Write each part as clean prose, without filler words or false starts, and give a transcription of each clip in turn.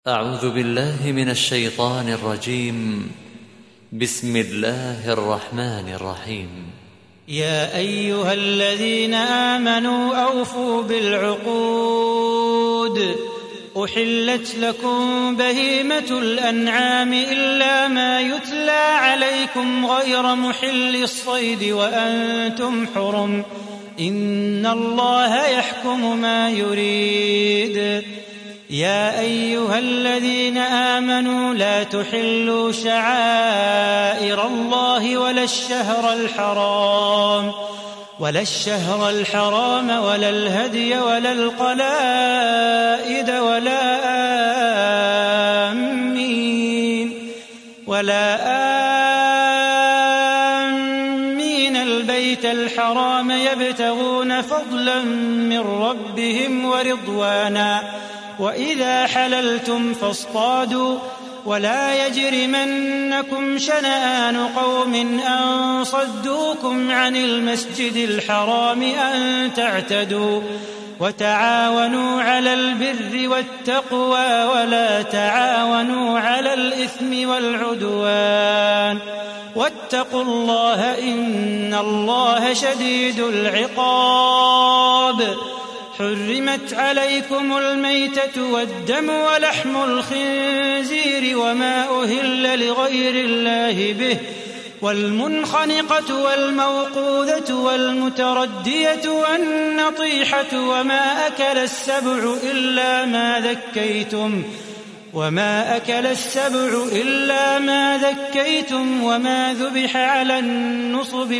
أعوذ بالله من الشيطان الرجيم. بسم الله الرحمن الرحيم. يا أيها الذين آمنوا أوفوا بالعقود. أحلت لكم بهيمة الأنعام إلا ما يتلى عليكم غير محل الصيد وأنتم حرم. إن الله يحكم ما يريد. يا أيها الذين آمنوا لا تحلوا شعائر الله ولا الشهر الحرام ولا الهدي ولا القلائد ولا آمين البيت الحرام يبتغون فضلا من ربهم ورضوانا. وإذا حللتم فاصطادوا ولا يجرمنكم شنآن قوم أن صدوكم عن المسجد الحرام أن تعتدوا. وتعاونوا على البر والتقوى ولا تعاونوا على الإثم والعدوان. واتقوا الله إن الله شديد العقاب. حرمت عليكم الميتة والدم ولحم الخنزير وما أهل لغير الله به والمنخنقة والموقوذة والمتردية والنطيحة وما أكل السبع إلا ما ذكيتم وما ذبح على النصب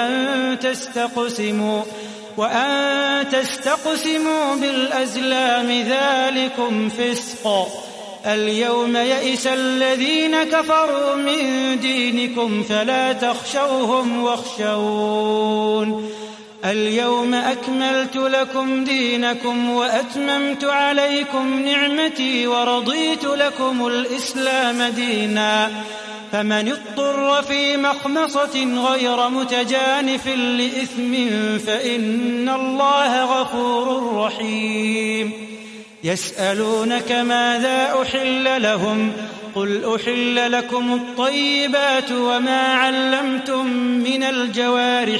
وأن تستقسموا بالأزلام ذلكم فسق. اليوم يئس الذين كفروا من دينكم فلا تخشوهم واخشون. اليوم أكملت لكم دينكم وأتممت عليكم نعمتي ورضيت لكم الإسلام دينا. فمن اضطر في مخمصة غير متجانف لإثم فإن الله غفور رحيم. يسألونك ماذا أحل لهم قل أحل لكم الطيبات وما علمتم من الجوارح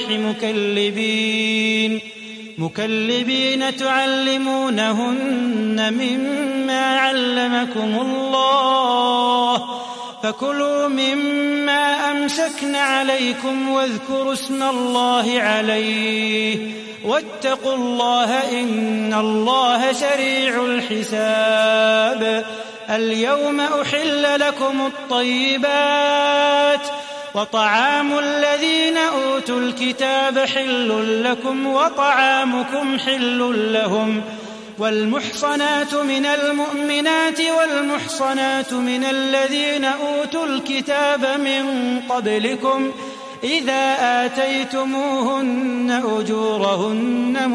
مكلبين تعلمونهن مما علمكم الله. فكلوا مما أمسكن عليكم واذكروا اسم الله عليه واتقوا الله إن الله سريع الحساب. اليوم أحل لكم الطيبات وطعام الذين أوتوا الكتاب حل لكم وطعامكم حل لهم. والمحصنات من المؤمنات والمحصنات من الذين أوتوا الكتاب من قبلكم إذا آتيتموهن أجورهن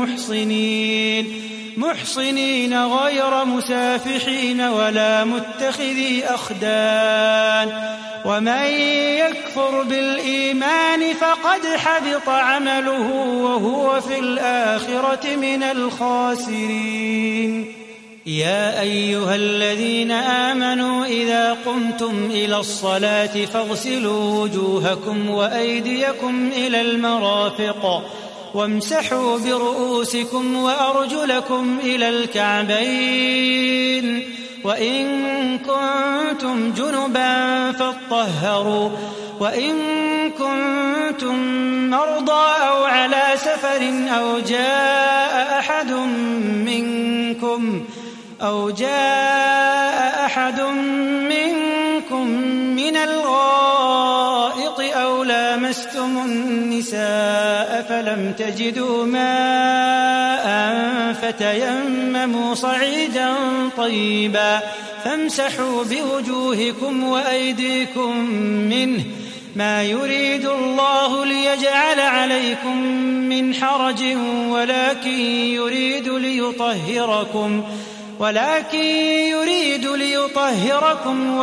محصنين غير مسافحين ولا متخذي أخدان. ومن يكفر بالإيمان فقد حبط عمله وهو في الآخرة من الخاسرين. يا أيها الذين آمنوا إذا قمتم إلى الصلاة فاغسلوا وجوهكم وأيديكم إلى المرافق وامسحوا برؤوسكم وأرجلكم إلى الكعبين. وإن كنتم جنبا فاطهروا. وإن كنتم مرضى أو على سفر أو جاء أحد منكم من الغائط أو لامستم النساء فلم تجدوا ماء فتيمموا صعيدا طيبا فامسحوا بوجوهكم وأيديكم منه. ما يريد الله ليجعل عليكم من حرج ولكن يريد ليطهركم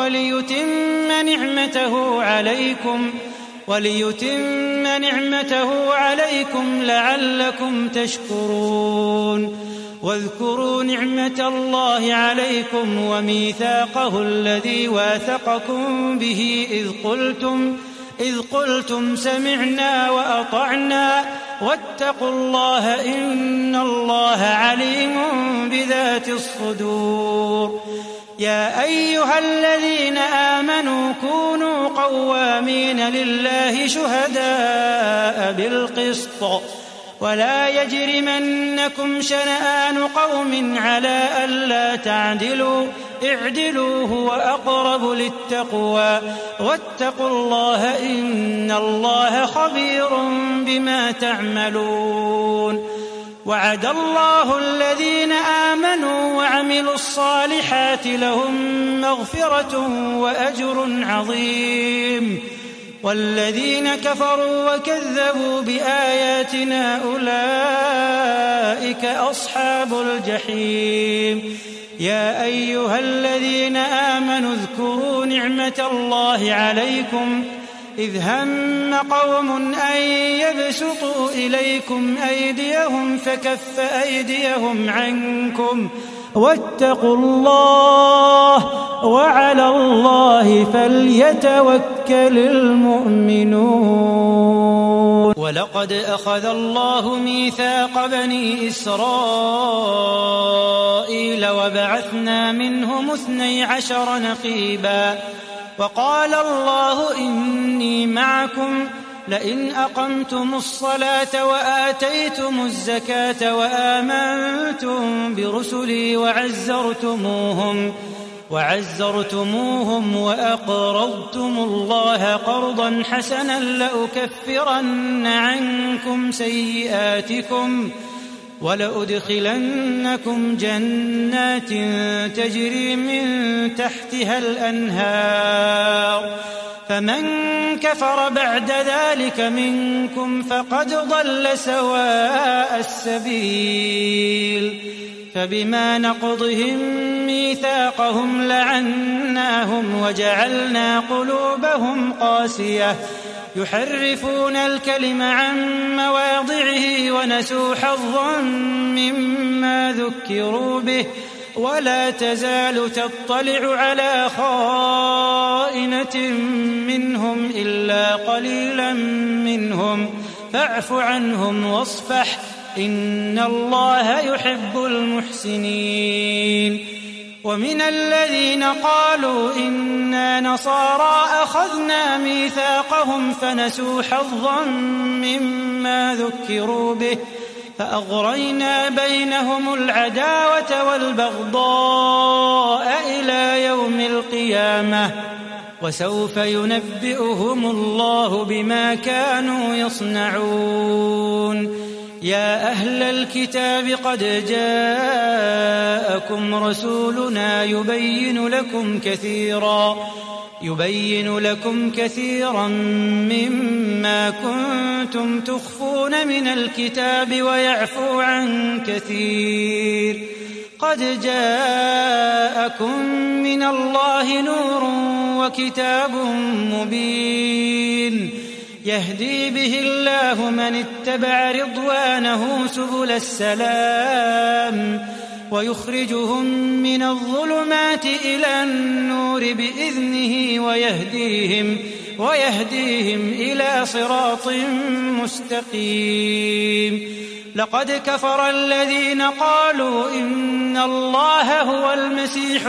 وليتم نعمته عليكم لعلكم تشكرون. واذكروا نعمة الله عليكم وميثاقه الذي واثقكم به إذ قلتم سمعنا وأطعنا واتقوا الله إن الله عليم بذات الصدور. يا أيها الذين آمنوا كونوا قوامين لله شهداء بالقسط ولا يجرمنكم شنآن قوم على ألا تعدلوا اعدلوا هو أقرب للتقوى واتقوا الله إن الله خبير بما تعملون. وعد الله الذين آمنوا وعملوا الصالحات لهم مغفرة وأجر عظيم والذين كفروا وكذبوا بآياتنا أولئك أصحاب الجحيم. يا أيها الذين آمنوا اذكروا نعمة الله عليكم إذ هم قوم أن يبسطوا إليكم أيديهم فكف أيديهم عنكم واتقوا الله وعلى الله فليتوكل المؤمنون. ولقد أخذ الله ميثاق بني إسرائيل وبعثنا منهم 12 نقيبا وقال الله إني معكم لئن أقمتم الصلاة وآتيتم الزكاة وآمنتم برسلي وعزرتموهم وأقرضتم الله قرضا حسنا لأكفرن عنكم سيئاتكم ولأدخلنكم جنات تجري من تحتها الأنهار فمن كفر بعد ذلك منكم فقد ضل سواء السبيل. فبما نقضهم ميثاقهم لعناهم وجعلنا قلوبهم قاسية يحرفون الكلم عن مواضعه ونسوا حظا مما ذكروا به ولا تزال تطلع على خائنة منهم إلا قليلا منهم فاعف عنهم واصفح إن الله يحب المحسنين. ومن الذين قالوا إنا نصارى أخذنا ميثاقهم فنسوا حظا مما ذكروا به فأغرينا بينهم العداوة والبغضاء إلى يوم القيامة وسوف ينبئهم الله بما كانوا يصنعون. يا أهل الكتاب قد جاءكم رسولنا يبين لكم كثيرا مما كنتم تخفون من الكتاب ويعفو عن كثير. قد جاءكم من الله نور وكتاب مبين يهدي به الله من اتبع رضوانه سبل السلام ويخرجهم من الظلمات إلى النور بإذنه ويهديهم إلى صراط مستقيم. لقد كفر الذين قالوا إن الله هو المسيح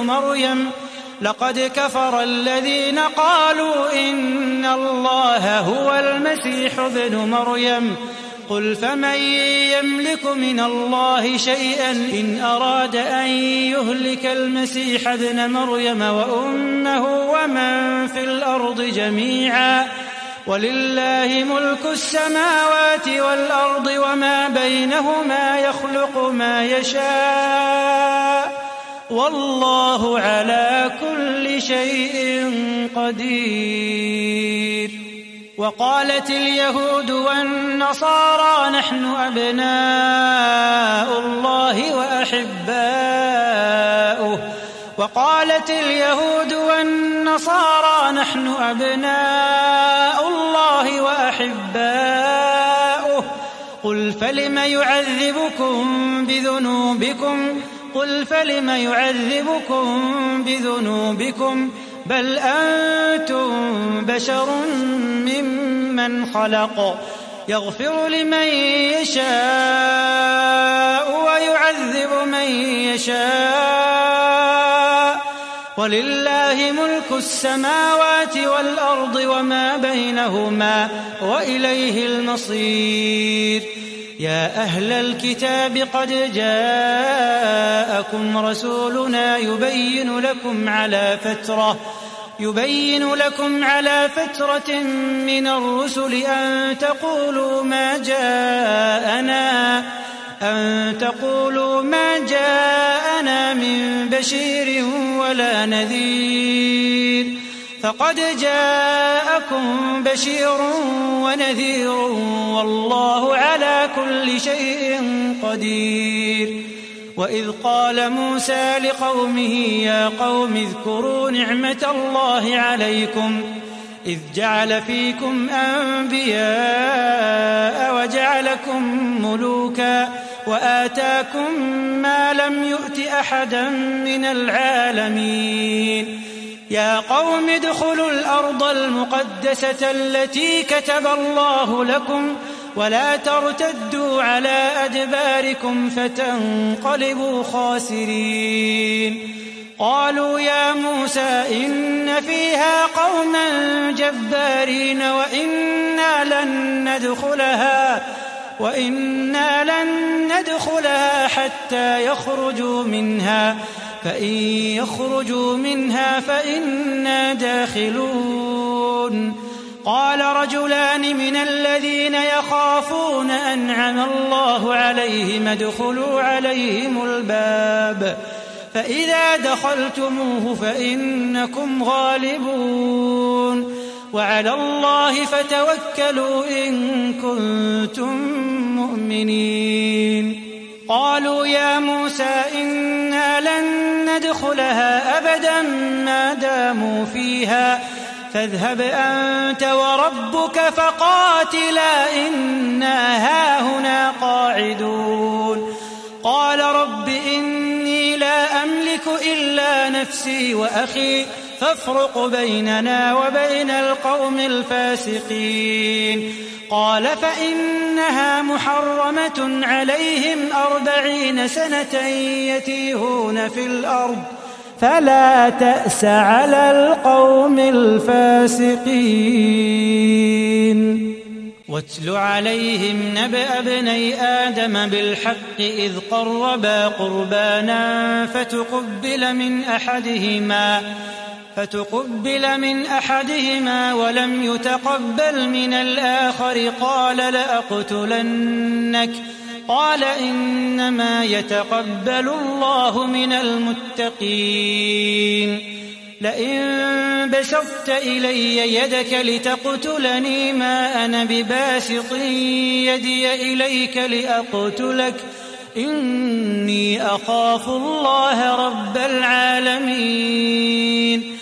ابن مريم قل فمن يملك من الله شيئا إن أراد أن يهلك المسيح ابن مريم وأمه ومن في الأرض جميعا ولله ملك السماوات والأرض وما بينهما يخلق ما يشاء والله على كل شيء قدير. وقالت اليهود والنصارى نحن أبناء الله وأحباؤه قل فلم يعذبكم بذنوبكم بل أنتم بشر ممن خلق يغفر لمن يشاء ويعذب من يشاء ولله ملك السماوات والأرض وما بينهما وإليه المصير. يا أهل الكتاب قد جاءكم رسولنا يبين لكم على فترة من الرسل أن تقولوا ما جاءنا من بشير ولا نذير فقد جاءكم بشير ونذير والله على كل شيء قدير. وإذ قال موسى لقومه يا قوم اذكروا نعمة الله عليكم إذ جعل فيكم أنبياء وجعلكم ملوكا وآتاكم ما لم يؤت أحدا من العالمين. يا قوم ادخلوا الأرض المقدسة التي كتب الله لكم ولا ترتدوا على أدباركم فتنقلبوا خاسرين. قالوا يا موسى إن فيها قوما جبارين وإنا لن ندخلها حتى يخرجوا منها فإن يخرجوا منها فإنا داخلون. قال رجلان من الذين يخافون أنعم الله عليهم ادخلوا عليهم الباب فإذا دخلتموه فإنكم غالبون وعلى الله فتوكلوا إن كنتم مؤمنين. قالوا يا موسى إنا لن ندخلها أبدا ما داموا فيها فاذهب أنت وربك فقاتلا إنا هاهنا قاعدون. قال رب إني لا أملك إلا نفسي وأخي فافرق بيننا وبين القوم الفاسقين. قال فإنها محرمة عليهم 40 سنة يتيهون في الأرض فلا تأس على القوم الفاسقين. واتل عليهم نبأ ابني آدم بالحق إذ قربا قربانا فتقبل من أحدهما ولم يتقبل من الآخر قال لأقتلنك قال إنما يتقبل الله من المتقين. لئن بسطت إلي يدك لتقتلني ما أنا بباسط يدي إليك لأقتلك إني أخاف الله رب العالمين.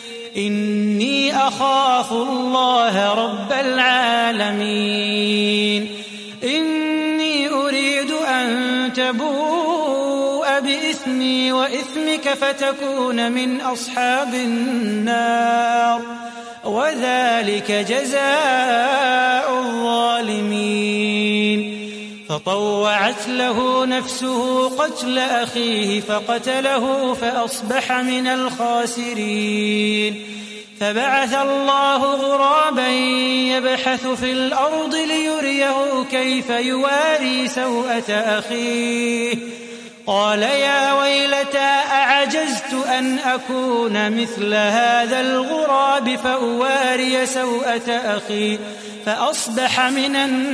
إني أريد أن تبوء بإثمي وإثمك فتكون من أصحاب النار وذلك جزاء الظالمين. فطوعت له نفسه قتل أخيه فقتله فأصبح من الخاسرين. فبعث الله غرابا يبحث في الأرض ليريه كيف يواري سوءة أخيه قال يا ويلتى أعجزت أن أكون مثل هذا الغراب فأواري سوءة أخي فأصبح من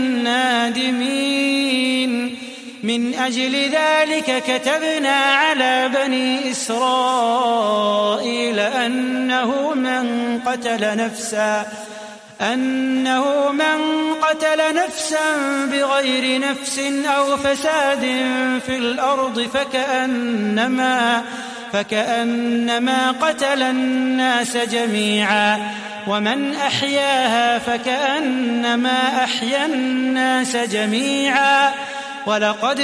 النادمين. من أجل ذلك كتبنا على بني إسرائيل أنه من قتل نفسا بغير نفس أو فساد في الأرض فكأنما قتل الناس جميعا ومن أحياها فكأنما أحيا الناس جميعا ولقد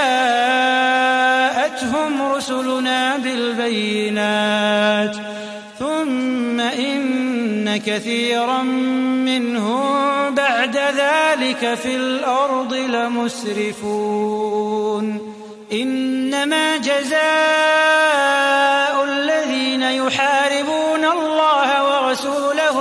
جاءتهم رسلنا بالبينات ثم إن كثيرا منهم بعد ذلك في الأرض لمسرفون إنما جزاء الذين يحاربون الله ورسوله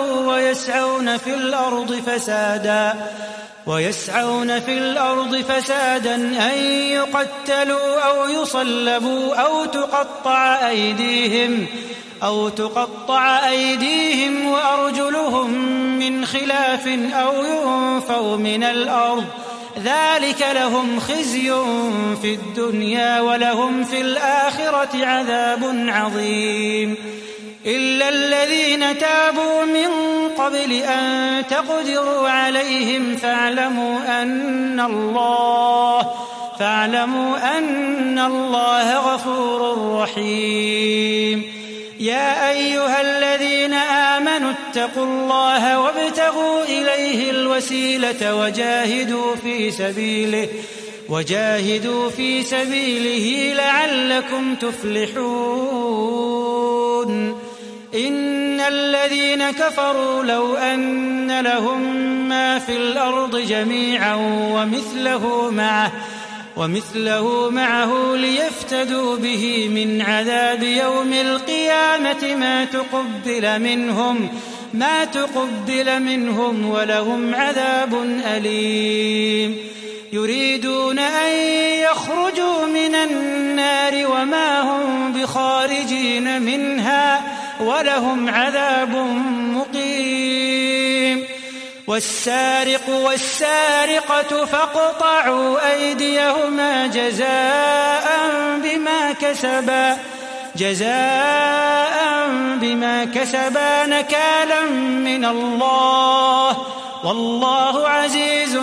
ويسعون في الأرض فسادا أن يقتلوا أو يصلبوا أو تقطع أيديهم وأرجلهم من خلاف أو ينفوا من الأرض ذلك لهم خزي في الدنيا ولهم في الآخرة عذاب عظيم إلا الذين تابوا من قبل أن تقدروا عليهم فاعلموا أن الله غفور رحيم يا أيها الذين آمنوا اتقوا الله وابتغوا إليه الوسيلة وجاهدوا في سبيله لعلكم تفلحون إن الذين كفروا لو أن لهم ما في الأرض جميعا ومثله معه ليفتدوا به من عذاب يوم القيامة ما تقبل منهم ولهم عذاب أليم يريدون أن يخرجوا من النار وما هم بخارجين منها ولهم عذاب مقيم والسارق والسارقة فاقطعوا أيديهما جزاء بما كسبا نكالا من الله والله عزيز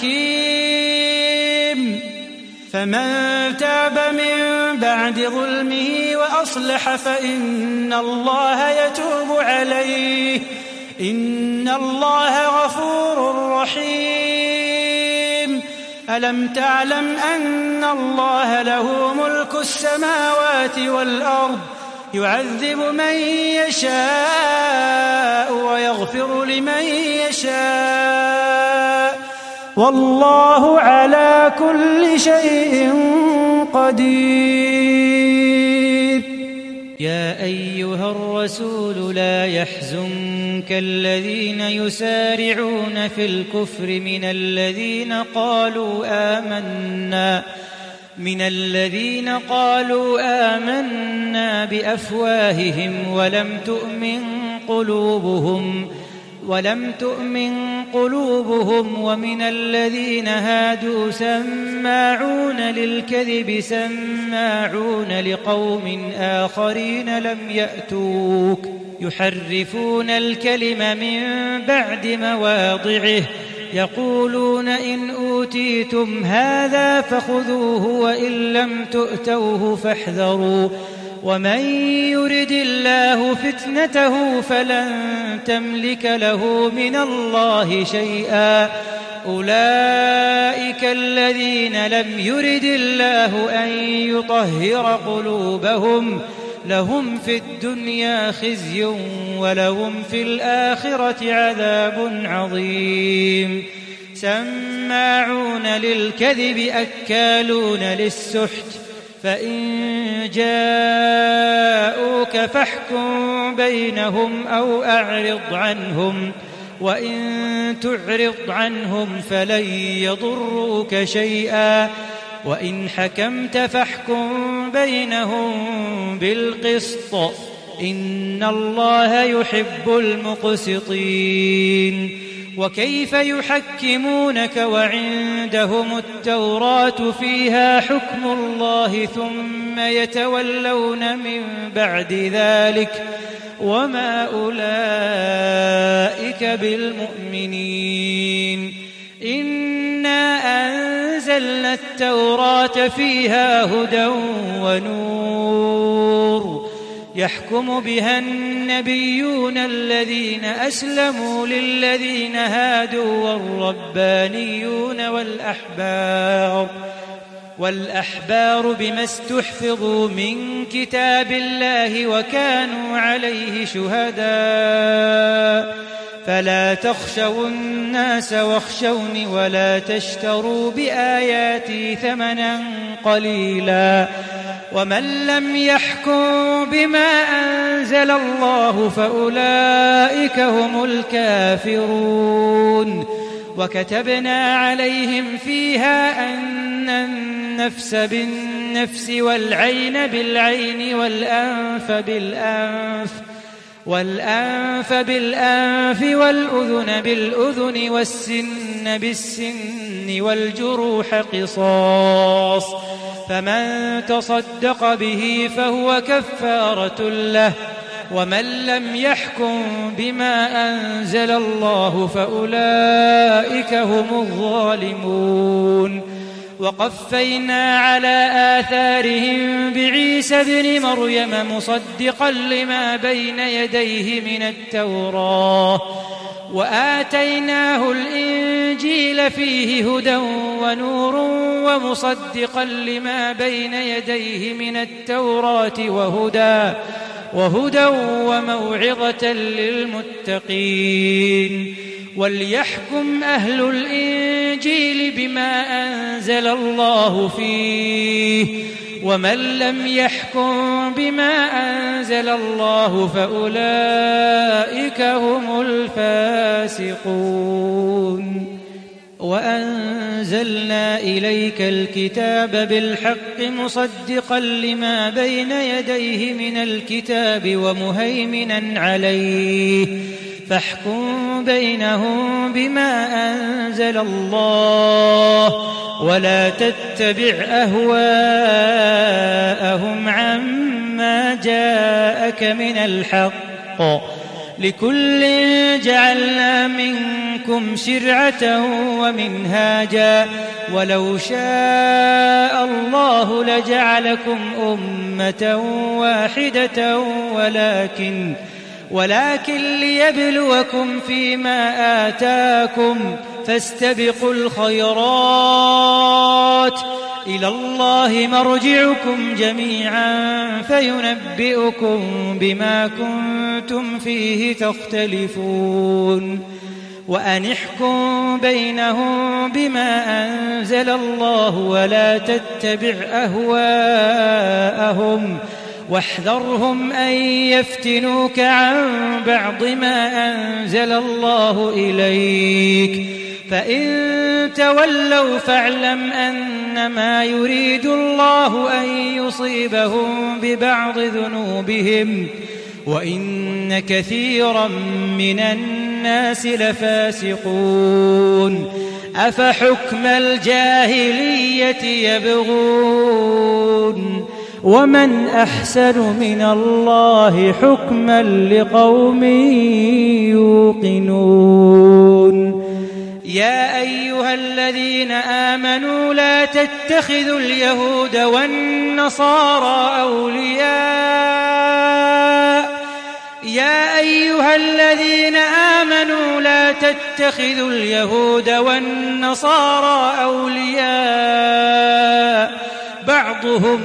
حكيم فمن تاب من بعد ظلمه وأصلح فإن الله يتوب عليه إن الله غفور رحيم ألم تعلم أن الله له ملك السماوات والأرض يعذب من يشاء ويغفر لمن يشاء والله على كل شيء قدير يا أيها الرسول لا يحزنك الذين يسارعون في الكفر من الذين قالوا آمنا بأفواههم ولم تؤمن قلوبهم ومن الذين هادوا سماعون للكذب سماعون لقوم آخرين لم يأتوك يحرفون الكلم من بعد مواضعه يقولون إن أوتيتم هذا فخذوه وإن لم تؤتوه فاحذروا ومن يرد الله فتنته فلن تملك له من الله شيئا أولئك الذين لم يرد الله أن يطهر قلوبهم لهم في الدنيا خزي ولهم في الآخرة عذاب عظيم سماعون للكذب أكالون للسحت فإن جاءوك فاحكم بينهم أو أعرض عنهم وإن تعرض عنهم فلن يضروك شيئا وإن حكمت فاحكم بينهم بالقسط إن الله يحب المقسطين وكيف يحكمونك وعندهم التوراة فيها حكم الله ثم يتولون من بعد ذلك وما أولئك بالمؤمنين إنا أنزلنا التوراة فيها هدى ونور يحكم بها النبيون الذين أسلموا للذين هادوا والربانيون والأحبار بما استحفظوا من كتاب الله وكانوا عليه شهداء فلا تخشوا الناس واخشوني ولا تشتروا بآياتي ثمنا قليلا ومن لم يحكم بما أنزل الله فأولئك هم الكافرون وكتبنا عليهم فيها أن النفس بالنفس والعين بالعين والأنف بالأنف والأذن بالأذن والسن بالسن والجروح قصاص فمن تصدق به فهو كفارة له ومن لم يحكم بما أنزل الله فأولئك هم الظالمون وقفينا على آثارهم بعيسى ابن مريم مصدقا لما بين يديه من التوراة وآتيناه الإنجيل فيه هدى ونور ومصدقا لما بين يديه من التوراة وهدى وموعظة للمتقين وليحكم أهل الإنجيل بما أنزل الله فيه ومن لم يحكم بما أنزل الله فأولئك هم الفاسقون وأنزلنا إليك الكتاب بالحق مصدقا لما بين يديه من الكتاب ومهيمنا عليه فاحكم بينهم بما أنزل الله ولا تتبع أهواءهم عما جاءك من الحق لكل جعلنا منكم شرعة ومنهاجا ولو شاء الله لجعلكم أمة واحدة ولكن ليبلوكم فيما آتاكم فاستبقوا الخيرات إلى الله مرجعكم جميعا فينبئكم بما كنتم فيه تختلفون وأن احكم بينهم بما أنزل الله ولا تتبع أهواءهم واحذرهم أن يفتنوك عن بعض ما أنزل الله إليك فإن تولوا فاعلم أنما يريد الله أن يصيبهم ببعض ذنوبهم وإن كثيرا من الناس لفاسقون أفحكم الجاهلية يبغون ومن أحسن من الله حكما لقوم يوقنون يا أيها الذين آمنوا لا تتخذوا اليهود والنصارى أولياء يا أيها الذين آمنوا لا تتخذوا اليهود والنصارى أولياء بعضهم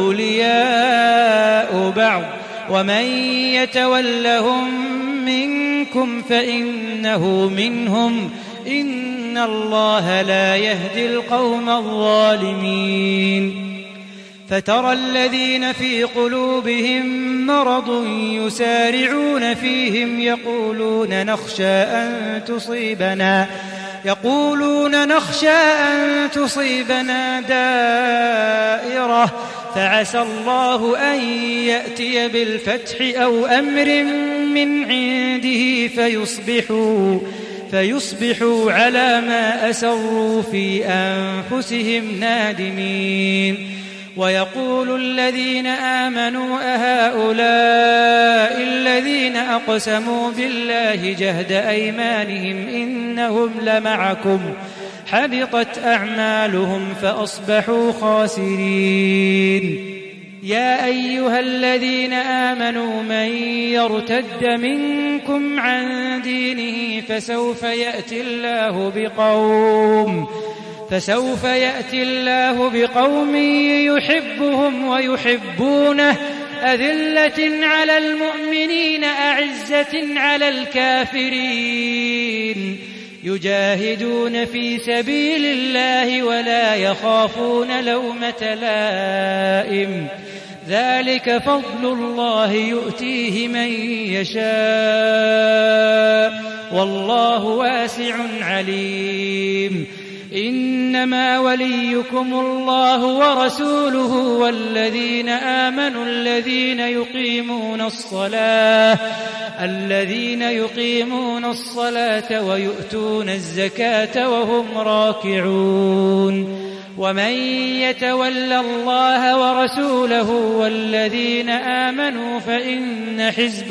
أولياء بعض ومن يتولهم منكم فإنه منهم إن الله لا يهدي القوم الظالمين فترى الذين في قلوبهم مرض يسارعون فيهم يقولون نخشى أن تصيبنا دائرة فعسى الله أن يأتي بالفتح أو أمر من عنده فيصبحوا على ما أسروا في أنفسهم نادمين ويقول الذين آمنوا أهؤلاء الذين أقسموا بالله جهد أيمانهم إنهم لمعكم حبطت أعمالهم فأصبحوا خاسرين يا أيها الذين آمنوا من يرتد منكم عن دينه فسوف يأتي الله بقوم يحبهم ويحبونه أذلة على المؤمنين أعزة على الكافرين يجاهدون في سبيل الله ولا يخافون لومة لائم ذلك فضل الله يؤتيه من يشاء والله واسع عليم إنما وليكم الله ورسوله والذين آمنوا الذين يقيمون الصلاة ويؤتون الزكاة وهم راكعون ومن يتول الله ورسوله والذين آمنوا فإن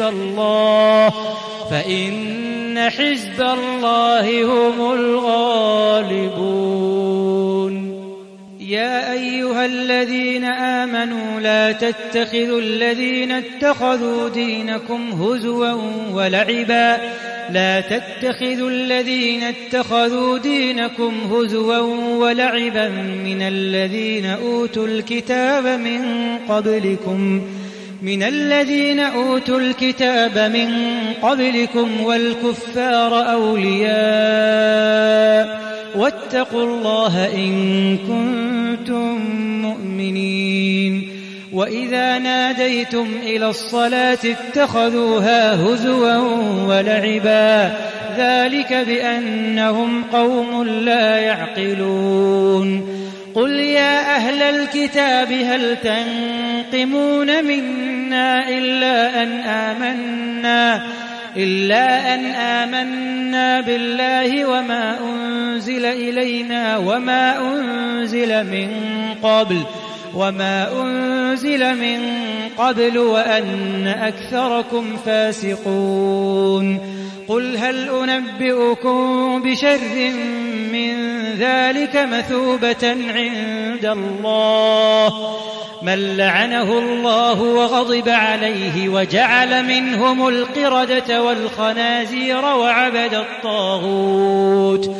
حزب الله هم الغالبون يا أيها الذين آمنوا لا تتخذوا الذين اتخذوا دينكم هزوا ولعبا من الذين أوتوا الكتاب من قبلكم والكفار أولياء واتقوا الله إن كنتم مؤمنين وإذا ناديتم إلى الصلاة اتخذوها هزوا ولعبا ذلك بأنهم قوم لا يعقلون قل يا أهل الكتاب هل تنقمون منا إلا أن آمنا بالله وما أنزل إلينا وما أنزل من قبل وأن أكثركم فاسقون قل هل أنبئكم بشر من ذلك مثوبة عند الله من لعنه الله وغضب عليه وجعل منهم القردة والخنازير وعبد الطاغوت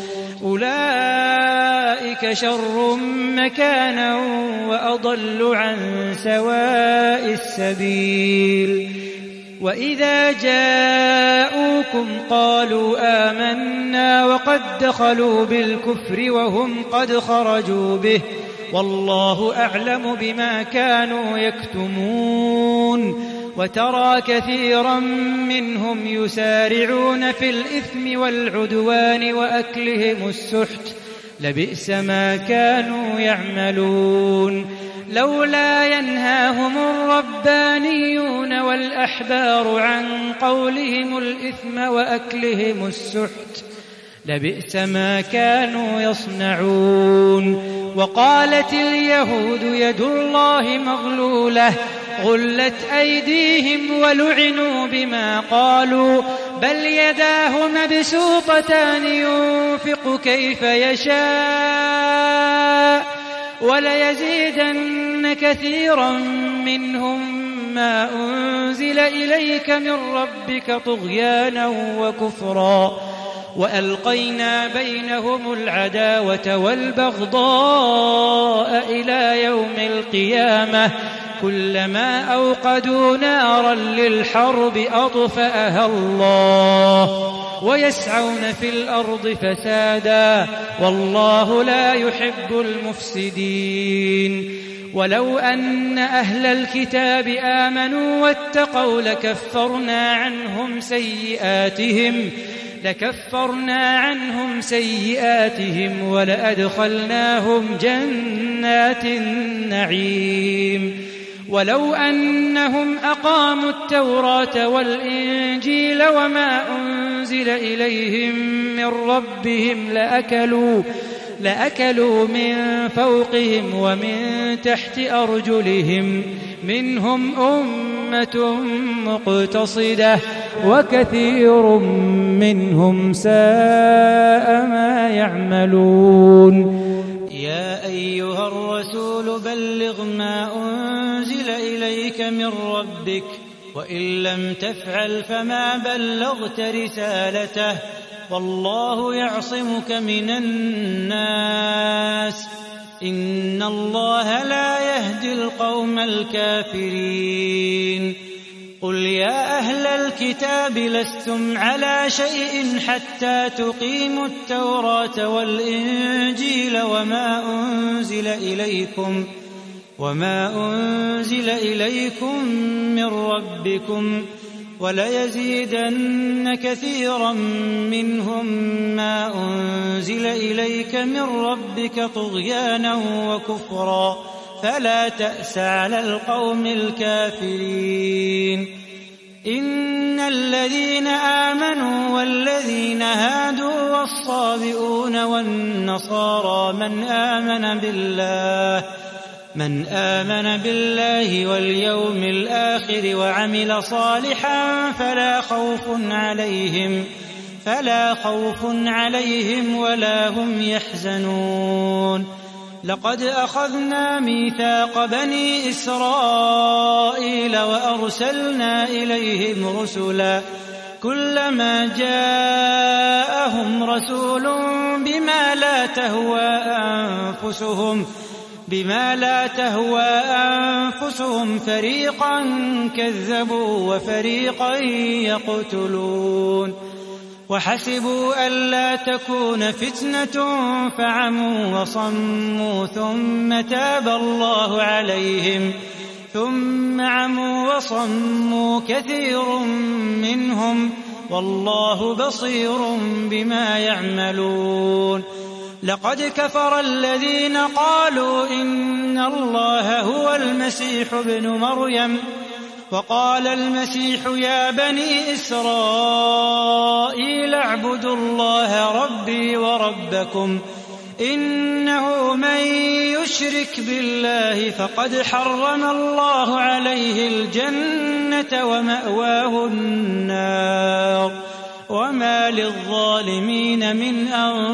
أولئك شر مكانا وأضل عن سواء السبيل وإذا جاءوكم قالوا آمنا وقد دخلوا بالكفر وهم قد خرجوا به والله أعلم بما كانوا يكتمون وترى كثيرا منهم يسارعون في الإثم والعدوان وأكلهم السحت لبئس ما كانوا يعملون لولا ينهاهم الربانيون والأحبار عن قولهم الإثم وأكلهم السحت لبئس ما كانوا يصنعون وقالت اليهود يد الله مغلولة غلت أيديهم ولعنوا بما قالوا بل يداه مبسوطتان ينفق كيف يشاء وليزيدن كثيرا منهم ما أنزل إليك من ربك طغيانا وكفرا وألقينا بينهم العداوة والبغضاء إلى يوم القيامة كلما أوقدوا نارا للحرب أطفأها الله ويسعون في الأرض فسادا والله لا يحب المفسدين ولو أن أهل الكتاب آمنوا واتقوا لكفرنا عنهم سيئاتهم ولأدخلناهم جنات النعيم ولو أنهم أقاموا التوراة والإنجيل وما أنزل إليهم من ربهم لأكلوا من فوقهم ومن تحت أرجلهم منهم أمة مقتصدة وكثير منهم ساء ما يعملون يا أيها الرسول بلغ ما أنزل من ربك وإن لم تفعل فما بلغت رسالته والله يعصمك من الناس إن الله لا يهدي القوم الكافرين قل يا أهل الكتاب لستم على شيء حتى تقيموا التوراة والإنجيل وما أنزل إليكم من ربكم وليزيدن كثيرا منهم ما أنزل إليك من ربك طغيانا وكفرا فلا تأس على القوم الكافرين إن الذين آمنوا والذين هادوا والصابئون والنصارى من آمن بالله واليوم الآخر وعمل صالحا فلا خوف عليهم ولا هم يحزنون لقد أخذنا ميثاق بني إسرائيل وأرسلنا إليهم رسلا كلما جاءهم رسول بما لا تهوى أنفسهم فريقا كذبوا وفريقا يقتلون وحسبوا ألا تكون فتنة فعموا وصموا ثم عموا وصموا كثير منهم والله بصير بما يعملون لقد كفر الذين قالوا إن الله هو المسيح ابن مريم وقال المسيح يا بني إسرائيل اعبدوا الله ربي وربكم إنه من يشرك بالله فقد حرم الله عليه الجنة ومأواه النار وما للظالمين من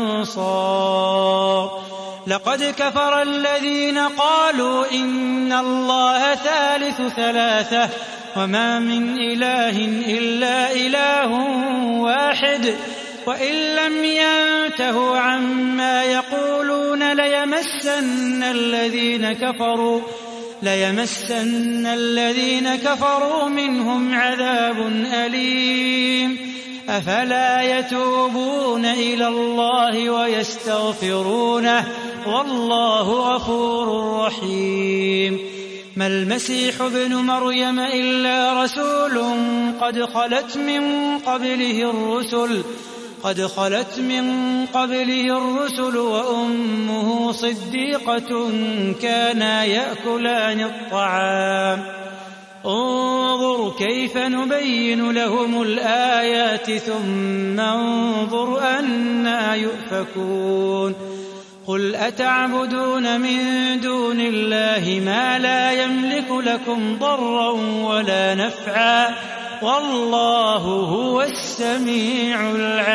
أنصار لقد كفر الذين قالوا إن الله ثالث ثلاثة وما من إله إلا إله واحد وإن لم ينتهوا عما يقولون ليمسن الذين كفروا منهم عذاب أليم أفلا يتوبون إلى الله ويستغفرونه والله غفور رحيم ما المسيح ابن مريم إلا رسول قد خلت من قبله الرسل وأمه صديقة كانا يأكلان الطعام انظر كيف نبين لهم الآيات ثم انظر أنى يؤفكون قل أتعبدون من دون الله ما لا يملك لكم ضرا ولا نفعا والله هو السميع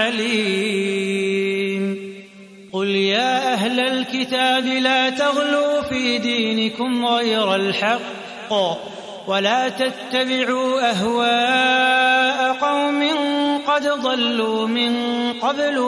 العليم قل يا أهل الكتاب لا تغلوا في دينكم غير الحق ولا تتبعوا أهواء قوم قد ضلوا من قبل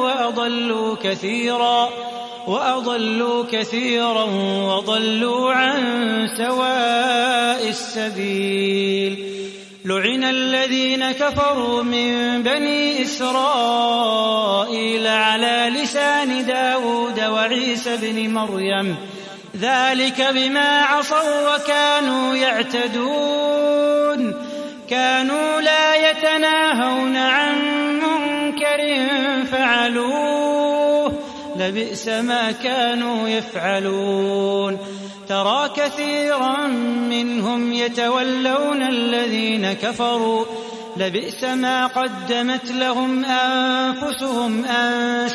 وأضلوا كثيرا وضلوا عن سواء السبيل لعن الذين كفروا من بني إسرائيل على لسان داود وعيسى بن مريم ذلك بما عصوا وكانوا يعتدون كانوا لا يتناهون عن منكر فعلوه لبئس ما كانوا يفعلون ترى كثيرا منهم يتولون الذين كفروا لبئس ما قدمت لهم أنفسهم أن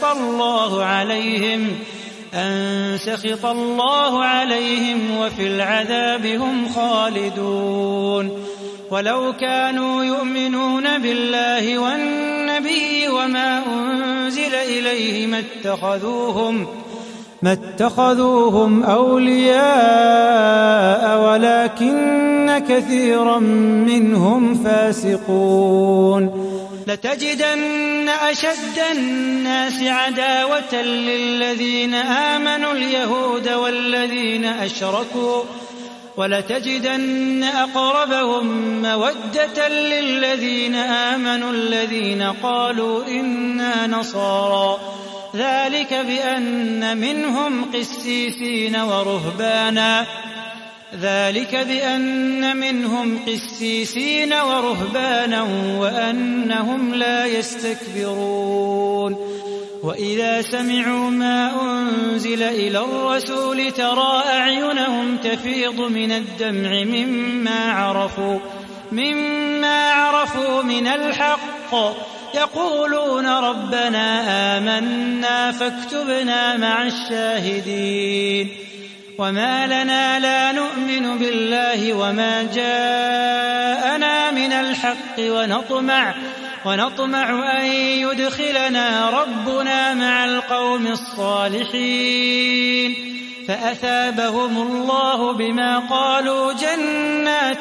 سخط الله عليهم وفي العذاب هم خالدون ولو كانوا يؤمنون بالله والنبي وما أنزل إليه ما اتخذوهم أولياء ولكن كثيرا منهم فاسقون لتجدن أشد الناس عداوة للذين آمنوا اليهود والذين أشركوا ولتجدن أقربهم مودة للذين آمنوا الذين قالوا إنا نصارى ذلك بأن منهم قسيسين ورهبانا وأنهم لا يستكبرون وإذا سمعوا ما أنزل إلى الرسول ترى أعينهم تفيض من الدمع مما عرفوا من الحق يقولون ربنا آمنا فاكتبنا مع الشاهدين وما لنا لا نؤمن بالله وما جاءنا من الحق ونطمع أن يدخلنا ربنا مع القوم الصالحين فأثابهم الله بما قالوا جنات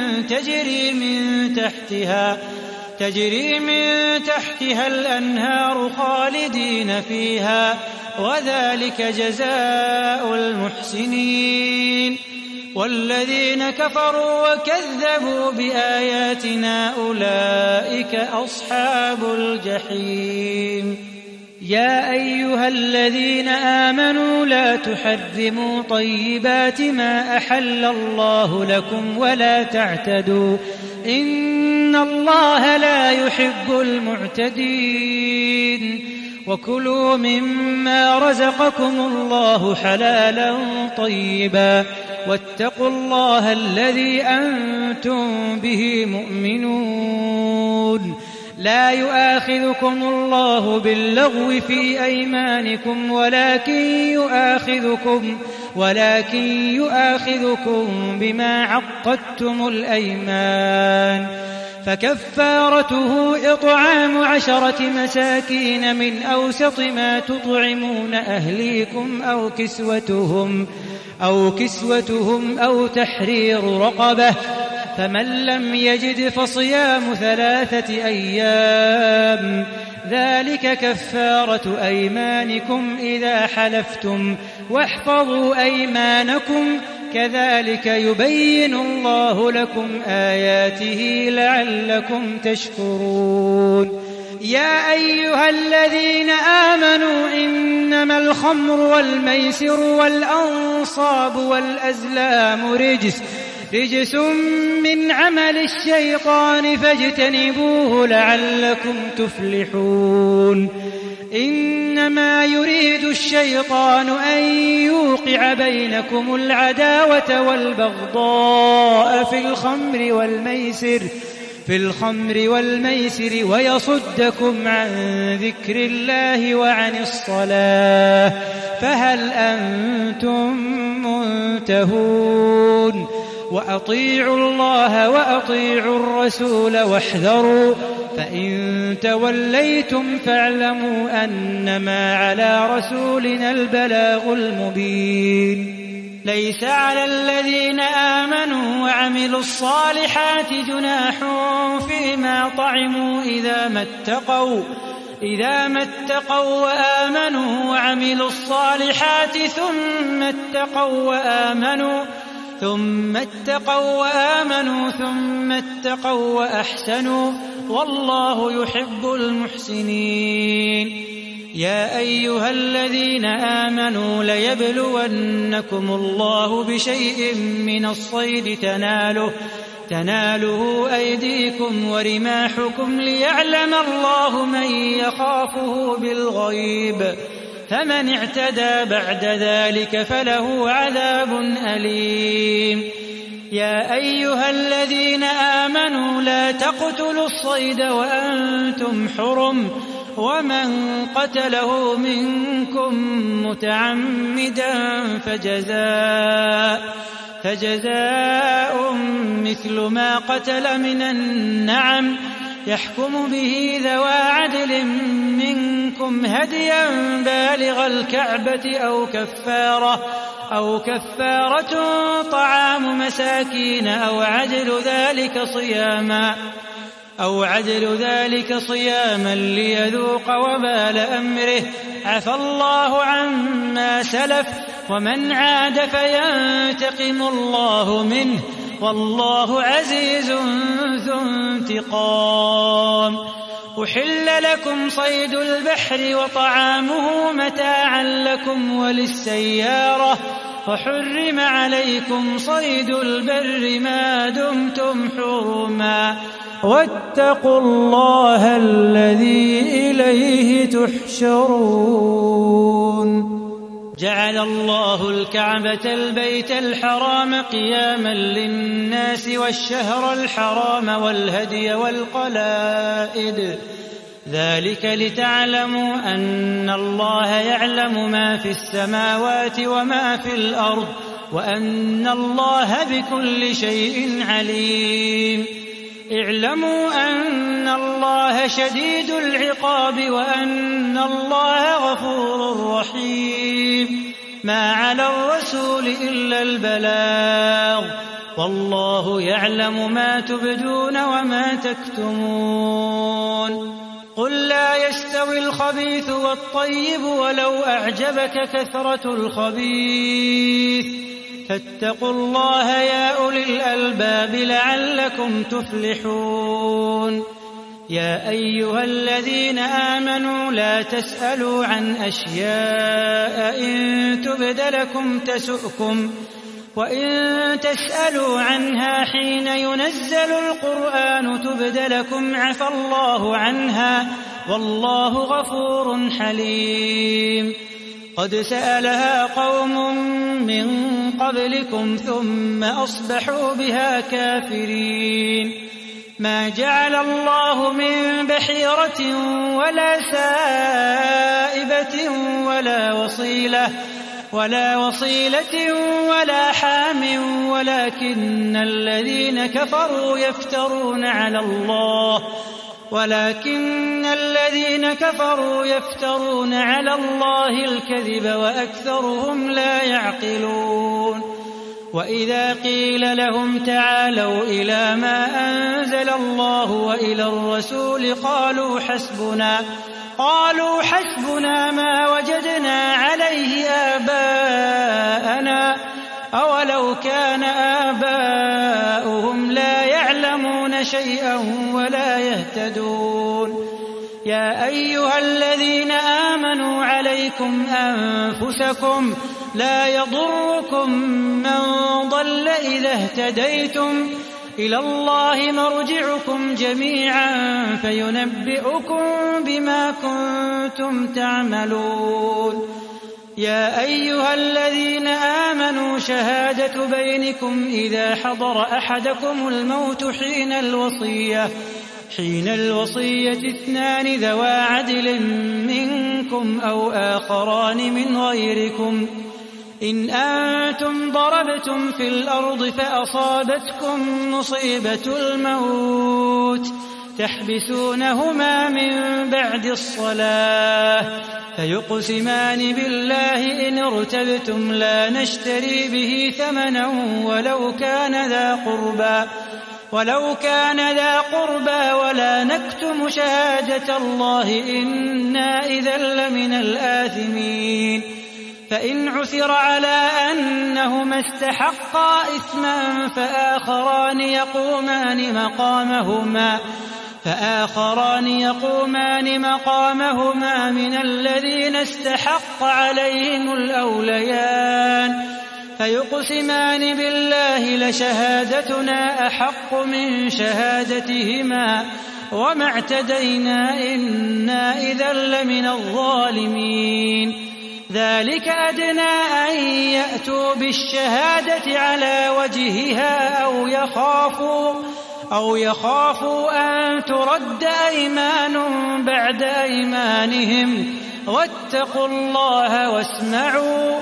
تجري من تحتها الأنهار خالدين فيها وذلك جزاء المحسنين والذين كفروا وكذبوا بآياتنا أولئك أصحاب الجحيم يا أيها الذين آمنوا لا تحرموا طيبات ما أحل الله لكم ولا تعتدوا إن الله لا يحب المعتدين وكلوا مما رزقكم الله حلالا طيبا واتقوا الله الذي أنتم به مؤمنون لا يؤاخذكم الله باللغو في أيمانكم ولكن يؤاخذكم بما عقدتم الأيمان فكفارته إطعام 10 مساكين من أوسط ما تطعمون أهليكم أو كسوتهم أو تحرير رقبة فمن لم يجد فصيام 3 أيام ذلك كفارة أيمانكم إذا حلفتم واحفظوا أيمانكم كذلك يبين الله لكم آياته لعلكم تشكرون يا أيها الذين آمنوا إنما الخمر والميسر والأنصاب والأزلام رجس من عمل الشيطان فاجتنبوه لعلكم تفلحون إنما يريد الشيطان أن يوقع بينكم العداوة والبغضاء في الخمر والميسر ويصدكم عن ذكر الله وعن الصلاة فهل أنتم منتهون وأطيعوا الله وأطيعوا الرسول واحذروا فإن توليتم فاعلموا أنما على رسولنا البلاغ المبين ليس على الذين آمنوا وعملوا الصالحات جناح فيما طعموا إذا ما اتقوا وآمنوا وعملوا الصالحات ثم اتقوا وأحسنوا والله يحب المحسنين يا أيها الذين آمنوا ليبلونكم الله بشيء من الصيد تناله أيديكم ورماحكم ليعلم الله من يخافه بالغيب فمن اعتدى بعد ذلك فله عذاب أليم يا أيها الذين آمنوا لا تقتلوا الصيد وأنتم حرم ومن قتله منكم متعمدا فجزاء مثل ما قتل من النعم يحكم به ذوى عدل منكم هديا بالغ الكعبة أو كفارة طعام مساكين أو عدل ذلك صياما ليذوق وبال أمره. عفى الله عما سلف ومن عاد فينتقم الله منه والله عزيز ذو انتقام. أحل لكم صيد البحر وطعامه متاعا لكم وللسيارة وحرم عليكم صيد البر ما دمتم حرما واتقوا الله الذي إليه تحشرون. جعل الله الكعبة البيت الحرام قياما للناس والشهر الحرام والهدي والقلائد ذلك لتعلموا أن الله يعلم ما في السماوات وما في الأرض وأن الله بكل شيء عليم. اعلموا أن الله شديد العقاب وأن الله غفور رحيم. ما على الرسول إلا البلاغ والله يعلم ما تبدون وما تكتمون. قل لا يستوي الخبيث والطيب ولو أعجبك كثرة الخبيث فاتقوا الله يا أولي الألباب لعلكم تفلحون. يا أيها الذين آمنوا لا تسألوا عن أشياء إن تبد لكم تسؤكم وإن تسألوا عنها حين ينزل القرآن تبد لكم عفى الله عنها والله غفور حليم. قد سألها قوم من قبلكم ثم أصبحوا بها كافرين. ما جعل الله من بحيرة ولا سائبة ولا وصيلة ولا حام ولكن الذين كفروا يفترون على الله الكذب وأكثرهم لا يعقلون. وإذا قيل لهم تعالوا إلى ما أنزل الله وإلى الرسول قالوا حسبنا ما وجدنا عليه آباءنا أولو كان آباؤهم لا يعلمون شيئا ولا يهتدون. يا أيها الذين آمنوا عليكم أنفسكم لا يضركم من ضل إذا اهتديتم إلى الله مرجعكم جميعا فينبئكم بما كنتم تعملون. يا أيها الذين آمنوا شهادة بينكم إذا حضر أحدكم الموت حين الوصية 2 ذوى عدل منكم أو آخران من غيركم إن أنتم ضربتم في الأرض فأصابتكم مصيبة الموت تحبسونهما من بعد الصلاة فيقسمان بالله إن ارتبتم لا نشتري به ثمنا ولو كان ذا قربى ولا نكتم شهادة الله إنا إذا لمن الآثمين. فإن عثر على أنهما استحقا إثما فآخران يقومان مقامهما من الذين استحق عليهم الأوليان فيقسمان بالله لشهادتنا أحق من شهادتهما وما اعتدينا إنا إذا لمن الظالمين. ذلك أدنى أن يأتوا بالشهادة على وجهها أو يخافوا أن ترد أيمان بعد أيمانهم واتقوا الله واسمعوا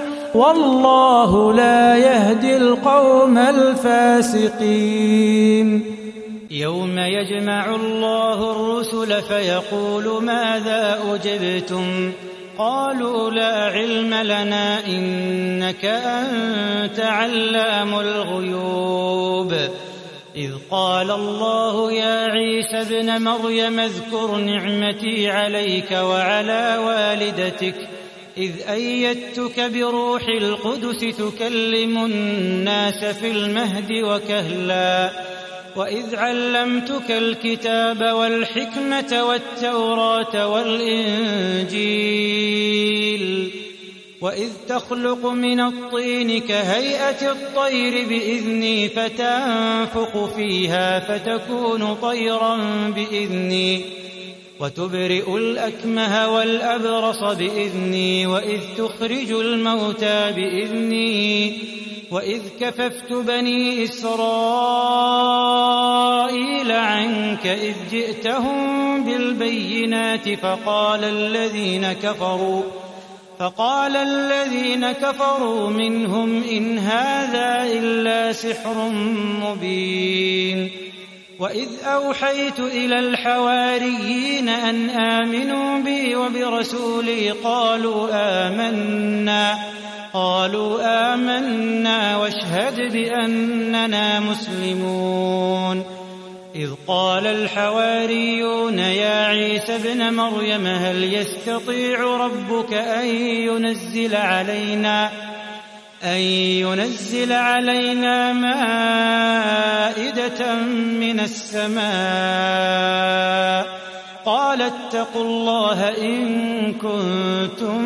والله لا يهدي القوم الفاسقين. يوم يجمع الله الرسل فيقول ماذا أجبتم قالوا لا علم لنا إنك أنت علام الغيوب إذ قال الله يا عيسى ابن مريم اذكر نعمتي عليك وعلى والدتك إذ أيدتك بروح القدس تكلم الناس في المهد وكهلا وإذ علمتك الكتاب والحكمة والتوراة والإنجيل وإذ تخلق من الطين كهيئة الطير بإذني فتنفخ فيها فتكون طيرا بإذني وتبرئ الأكمه والأبرص بإذني وإذ تخرج الموتى بإذني وإذ كففت بني إسرائيل عنك إذ جئتهم بالبينات فقال الذين كفروا منهم إن هذا إلا سحر مبين وإذ أوحيت إلى الحواريين أن آمنوا بي وبرسولي قالوا آمنا واشهد بأننا مسلمون إذ قال الحواريون يا عيسى ابن مريم هل يستطيع ربك أن ينزل علينا مائدة من السماء قال اتقوا الله إن كنتم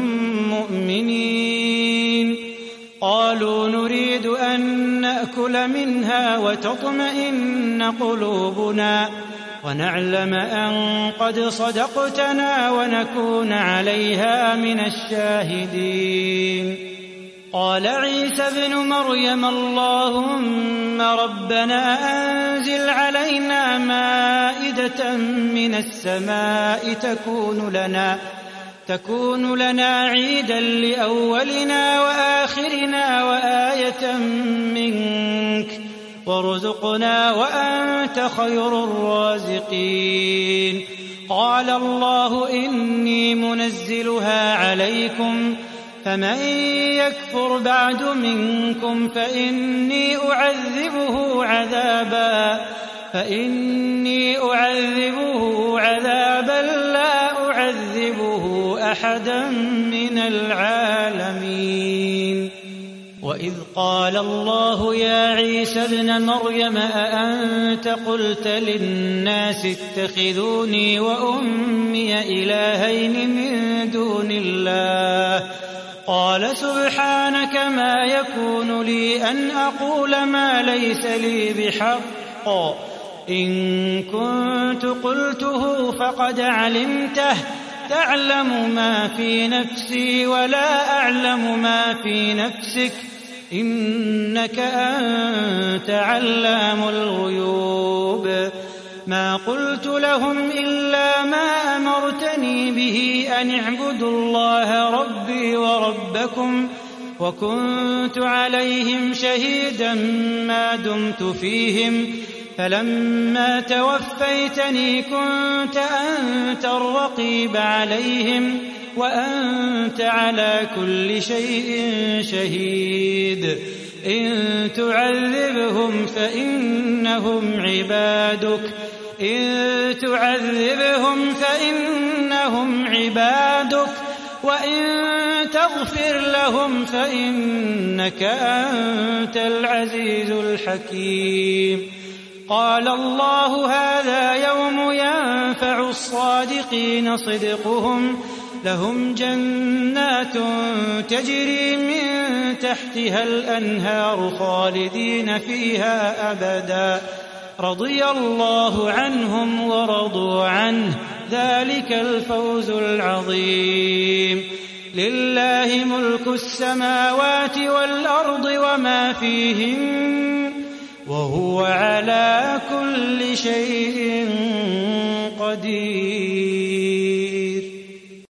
مؤمنين قالوا نريد أن نأكل منها وتطمئن قلوبنا ونعلم أن قد صدقتنا ونكون عليها من الشاهدين قال عيسى ابن مريم اللهم ربنا أنزل علينا مائدة من السماء تكون لنا عيدا لأولنا وآخرنا وآية منك وارزقنا وأنت خير الرازقين قال الله إني منزلها عليكم فمن يكفر بعد منكم فإني أعذبه عذابا لا أعذبه أحدا من العالمين وإذ قال الله يا عيسى ابن مريم أأنت قلت للناس اتخذوني وأمي إلهين من دون الله قال سبحانك ما يكون لي أن أقول ما ليس لي بحق إن كنت قلته فقد علمته تعلم ما في نفسي ولا أعلم ما في نفسك إنك أنت علام الغيوب ما قلت لهم إلا ما أمرتني به أن اعبدوا الله ربي وربكم وكنت عليهم شهيدا ما دمت فيهم فلما توفيتني كنت أنت الرقيب عليهم وأنت على كل شيء شهيد إن تعذبهم فإنهم عبادك وإن تغفر لهم فإنك أنت العزيز الحكيم قال الله هذا يوم ينفع الصادقين صدقهم لهم جنات تجري من تحتها الأنهار خالدين فيها أبدا رضي الله عنهم ورضوا عنه ذلك الفوز العظيم لله ملك السماوات والأرض وما فيهن وهو على كل شيء قدير